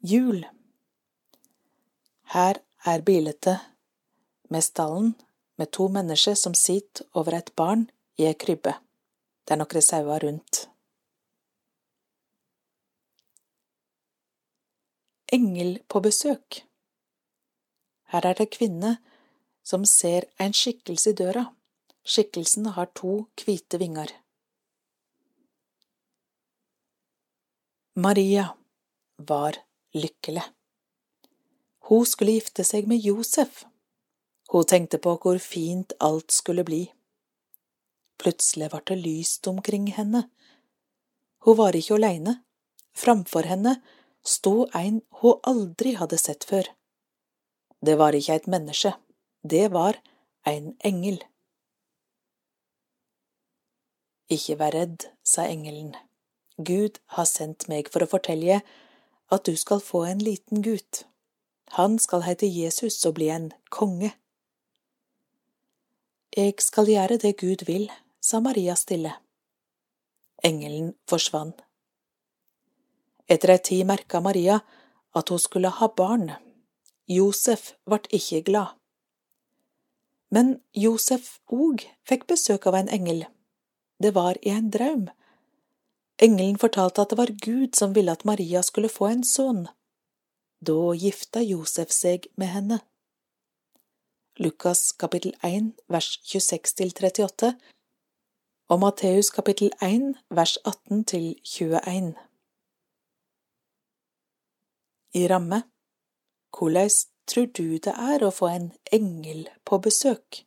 Jul. Her er bildet med stallen med 2 mennesker som sitter over et barn i en krybbe. Det er noen sauer rundt. Engel på besøk. Her er det kvinne som ser en skikkelse i døra. Skikkelsen har 2 hvite vinger. Maria var lykkelig. Hun skulle gifte seg med Josef. Hun tenkte på hvor fint alt skulle bli. Plutselig var det lyst omkring henne. Hun var ikke alene. Framfor henne sto en hun aldri hadde sett før. Det var ikke et menneske. Det var en engel. Ikke vær redd, sa engelen. Gud har sendt meg for å fortelle at du skal få en liten gutt. Han skal hete Jesus og bli en konge. Jeg skal gjøre det Gud vil, sa Maria stille. Engelen forsvant. Etter en tid merket Maria at hun skulle ha barn. Josef ble ikke glad. Men Josef òg fikk besøk av en engel. Det var i en drøm. Engelen fortalte at det var Gud som ville at Maria skulle få en sønn. Da gifta Josef seg med henne. Lukas kapittel 1 vers 26-38 og Matteus kapittel 1 vers 18-21. I ramme. Hvordan tror du det er å få en engel på besøk?